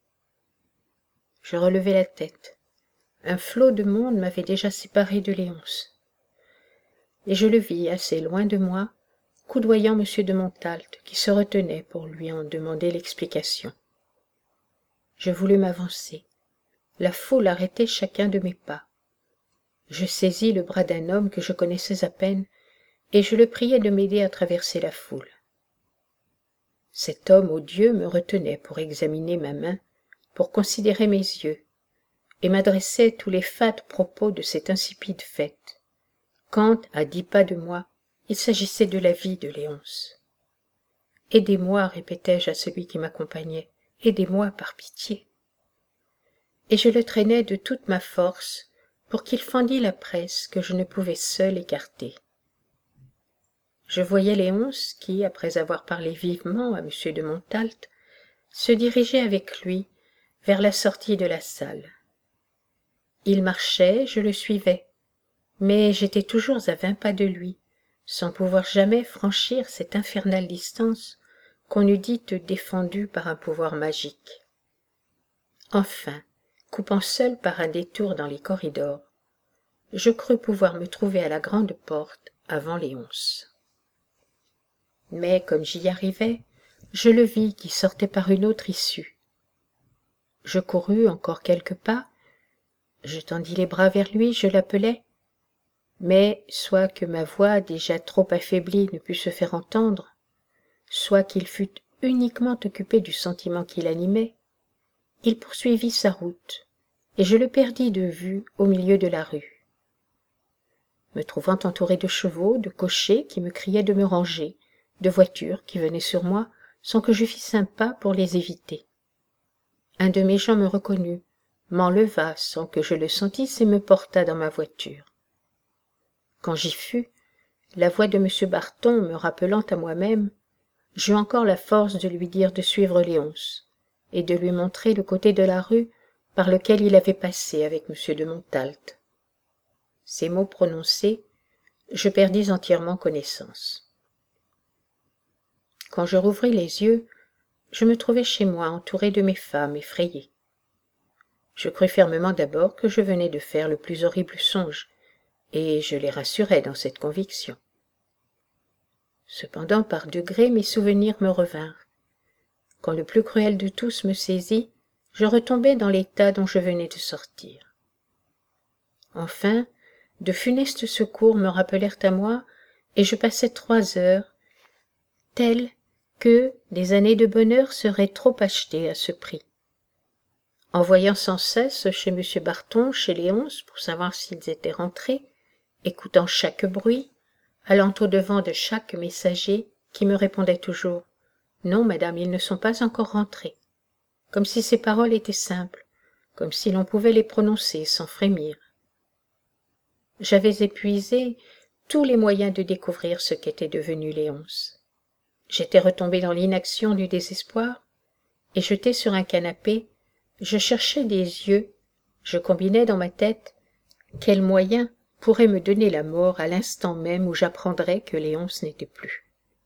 Je relevai la tête. Un flot de monde m'avait déjà séparé de Léonce, et je le vis assez loin de moi, coudoyant M. de Montalte, qui se retenait pour lui en demander l'explication. Je voulus m'avancer. La foule arrêtait chacun de mes pas. Je saisis le bras d'un homme que je connaissais à peine, et je le priai de m'aider à traverser la foule. Cet homme odieux me retenait pour examiner ma main, pour considérer mes yeux, et m'adressait tous les fats propos de cette insipide fête, quand, à dix pas de moi, il s'agissait de la vie de Léonce. « Aidez-moi, répétai-je à celui qui m'accompagnait, aidez-moi par pitié. » Et je le traînai de toute ma force pour qu'il fendît la presse que je ne pouvais seul écarter. Je voyais Léonce qui, après avoir parlé vivement à M. de Montalte, se dirigeait avec lui vers la sortie de la salle. Il marchait, je le suivais, mais j'étais toujours à vingt pas de lui, sans pouvoir jamais franchir cette infernale distance qu'on eût dit défendue par un pouvoir magique. Enfin, coupant seul par un détour dans les corridors, je crus pouvoir me trouver à la grande porte avant Léonce. Mais comme j'y arrivais, je le vis qui sortait par une autre issue. Je courus encore quelques pas, je tendis les bras vers lui, je l'appelai, mais soit que ma voix déjà trop affaiblie ne pût se faire entendre, soit qu'il fût uniquement occupé du sentiment qui l'animait, il poursuivit sa route, et je le perdis de vue au milieu de la rue. Me trouvant entouré de chevaux, de cochers qui me criaient de me ranger, de voitures qui venaient sur moi, sans que je fisse un pas pour les éviter. Un de mes gens me reconnut, m'enleva sans que je le sentisse et me porta dans ma voiture. Quand j'y fus, la voix de M. Barton me rappelant à moi-même, j'eus encore la force de lui dire de suivre Léonce, et de lui montrer le côté de la rue par lequel il avait passé avec M. de Montalte. Ces mots prononcés, je perdis entièrement connaissance. Quand je rouvris les yeux, je me trouvai chez moi entouré de mes femmes effrayées. Je crus fermement d'abord que je venais de faire le plus horrible songe, et je les rassurai dans cette conviction. Cependant, par degrés, mes souvenirs me revinrent. Quand le plus cruel de tous me saisit, je retombai dans l'état dont je venais de sortir. Enfin, de funestes secours me rappelèrent à moi, et je passai trois heures, telles que des années de bonheur seraient trop achetées à ce prix. En voyant sans cesse chez M. Barton, chez Léonce, pour savoir s'ils étaient rentrés, écoutant chaque bruit, allant au-devant de chaque messager qui me répondait toujours « Non, madame, ils ne sont pas encore rentrés », comme si ces paroles étaient simples, comme si l'on pouvait les prononcer sans frémir. J'avais épuisé tous les moyens de découvrir ce qu'était devenu Léonce. J'étais retombé dans l'inaction du désespoir, et jeté sur un canapé, je cherchais des yeux, je combinais dans ma tête quel moyen pourrait me donner la mort à l'instant même où j'apprendrais que Léonce n'était plus.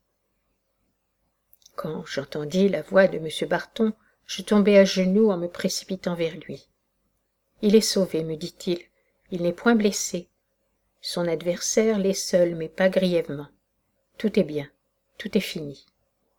Quand j'entendis la voix de M. Barton, je tombai à genoux en me précipitant vers lui. « Il est sauvé, me dit-il, il n'est point blessé. Son adversaire l'est seul, mais pas grièvement. Tout est bien, tout est fini. »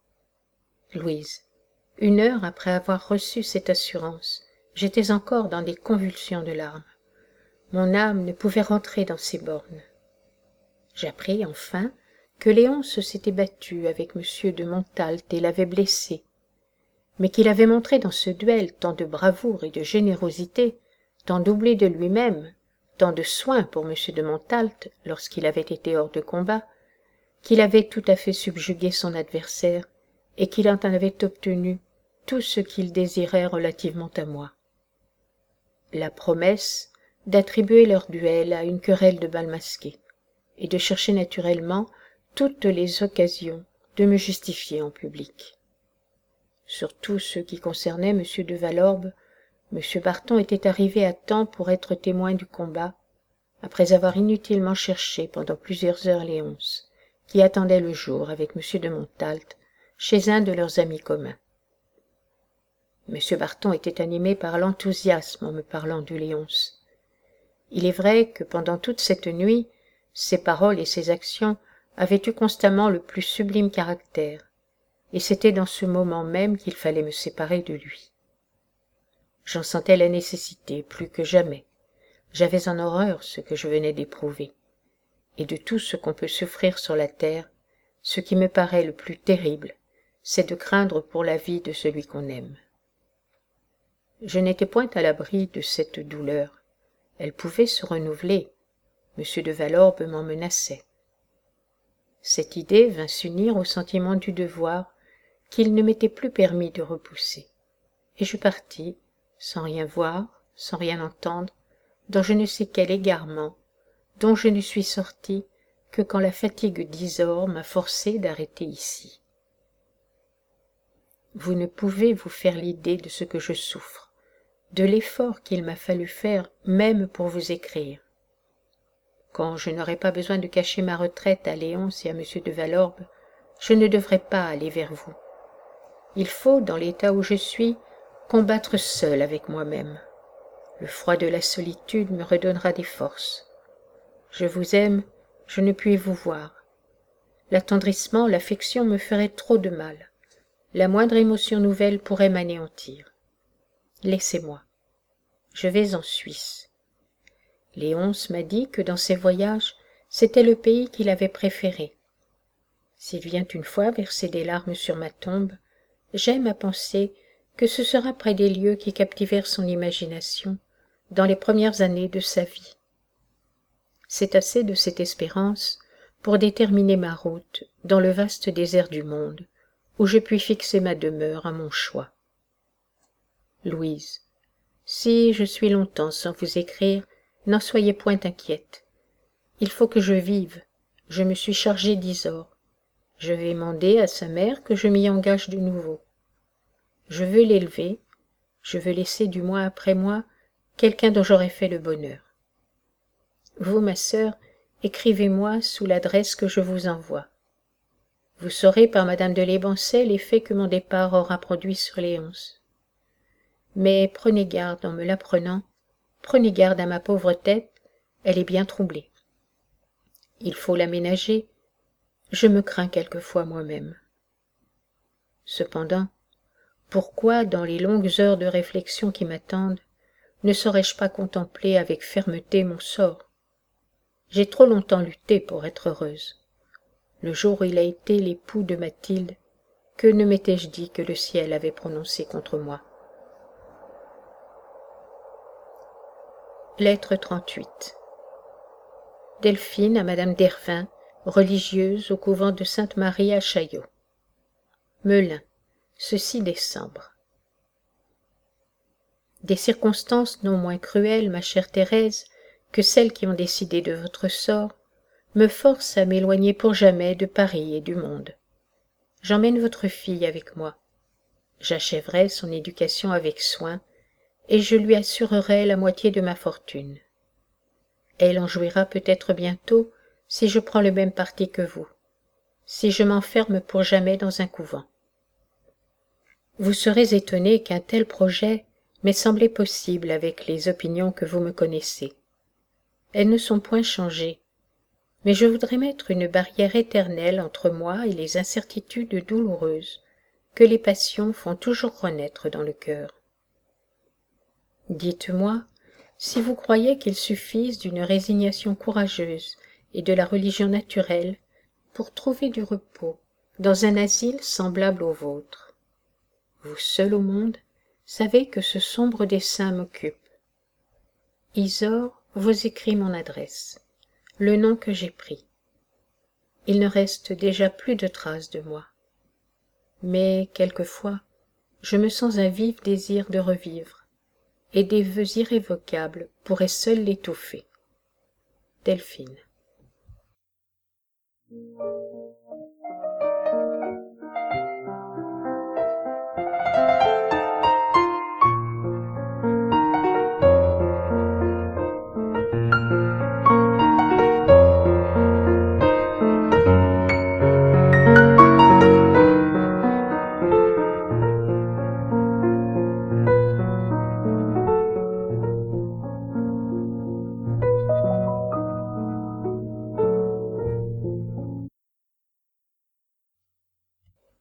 Louise, une heure après avoir reçu cette assurance, j'étais encore dans des convulsions de larmes. Mon âme ne pouvait rentrer dans ses bornes. J'appris enfin que Léonce s'était battu avec M. de Montalte et l'avait blessé, mais qu'il avait montré dans ce duel tant de bravoure et de générosité, tant doublé de lui-même, tant de soin pour M. de Montalte lorsqu'il avait été hors de combat, qu'il avait tout à fait subjugué son adversaire et qu'il en avait obtenu tout ce qu'il désirait relativement à moi. La promesse d'attribuer leur duel à une querelle de bal masqué, et de chercher naturellement toutes les occasions de me justifier en public. Sur tout ce qui concernait M. de Valorbe, M. Barton était arrivé à temps pour être témoin du combat, après avoir inutilement cherché pendant plusieurs heures Léonce, qui attendait le jour avec M. de Montalte, chez un de leurs amis communs. M. Barton était animé par l'enthousiasme en me parlant de Léonce. Il est vrai que pendant toute cette nuit, ses paroles et ses actions avaient eu constamment le plus sublime caractère, et c'était dans ce moment même qu'il fallait me séparer de lui. J'en sentais la nécessité plus que jamais. J'avais en horreur ce que je venais d'éprouver, et de tout ce qu'on peut souffrir sur la terre, ce qui me paraît le plus terrible, c'est de craindre pour la vie de celui qu'on aime. Je n'étais point à l'abri de cette douleur. Elle pouvait se renouveler. M. de Valorbe m'en menaçait. Cette idée vint s'unir au sentiment du devoir qu'il ne m'était plus permis de repousser, et je partis, sans rien voir, sans rien entendre, dans je ne sais quel égarement, dont je ne suis sorti que quand la fatigue d'Isore m'a forcé d'arrêter ici. Vous ne pouvez vous faire l'idée de ce que je souffre, de l'effort qu'il m'a fallu faire même pour vous écrire. Quand je n'aurai pas besoin de cacher ma retraite à Léonce et à M. de Valorbe, je ne devrais pas aller vers vous. Il faut, dans l'état où je suis, combattre seul avec moi-même. Le froid de la solitude me redonnera des forces. Je vous aime, je ne puis vous voir. L'attendrissement, l'affection me ferait trop de mal. La moindre émotion nouvelle pourrait m'anéantir. Laissez-moi. Je vais en Suisse. Léonce m'a dit que dans ses voyages, c'était le pays qu'il avait préféré. S'il vient une fois verser des larmes sur ma tombe, j'aime à penser que ce sera près des lieux qui captivèrent son imagination dans les premières années de sa vie. C'est assez de cette espérance pour déterminer ma route dans le vaste désert du monde, où je puis fixer ma demeure à mon choix. Louise, si je suis longtemps sans vous écrire, n'en soyez point inquiète. Il faut que je vive, je me suis chargée d'Isor. Je vais mander à sa mère que je m'y engage de nouveau. Je veux l'élever, je veux laisser du moins après moi quelqu'un dont j'aurai fait le bonheur. Vous, ma sœur, écrivez-moi sous l'adresse que je vous envoie. Vous saurez par madame de Lébancet l'effet que mon départ aura produit sur Léonce. Mais prenez garde en me l'apprenant, prenez garde à ma pauvre tête, elle est bien troublée. Il faut l'aménager, je me crains quelquefois moi-même. Cependant, pourquoi, dans les longues heures de réflexion qui m'attendent, ne saurais-je pas contempler avec fermeté mon sort? J'ai trop longtemps lutté pour être heureuse. Le jour où il a été l'époux de Mathilde, que ne m'étais-je dit que le ciel avait prononcé contre moi? Lettre trente-huit. Delphine à madame Dervin, religieuse au couvent de Sainte-Marie à Chaillot. Melun, ce six décembre. Des circonstances non moins cruelles, ma chère Thérèse, que celles qui ont décidé de votre sort, me forcent à m'éloigner pour jamais de Paris et du monde. J'emmène votre fille avec moi. J'achèverai son éducation avec soin, et je lui assurerai la moitié de ma fortune. Elle en jouira peut-être bientôt si je prends le même parti que vous, si je m'enferme pour jamais dans un couvent. Vous serez étonné qu'un tel projet m'ait semblé possible avec les opinions que vous me connaissez. Elles ne sont point changées, mais je voudrais mettre une barrière éternelle entre moi et les incertitudes douloureuses que les passions font toujours renaître dans le cœur. Dites-moi si vous croyez qu'il suffise d'une résignation courageuse et de la religion naturelle pour trouver du repos dans un asile semblable au vôtre. Vous seul au monde savez que ce sombre dessein m'occupe. Isor vous écrit mon adresse, le nom que j'ai pris. Il ne reste déjà plus de traces de moi. Mais quelquefois, je me sens un vif désir de revivre, et des vœux irrévocables pourraient seuls l'étouffer. Delphine.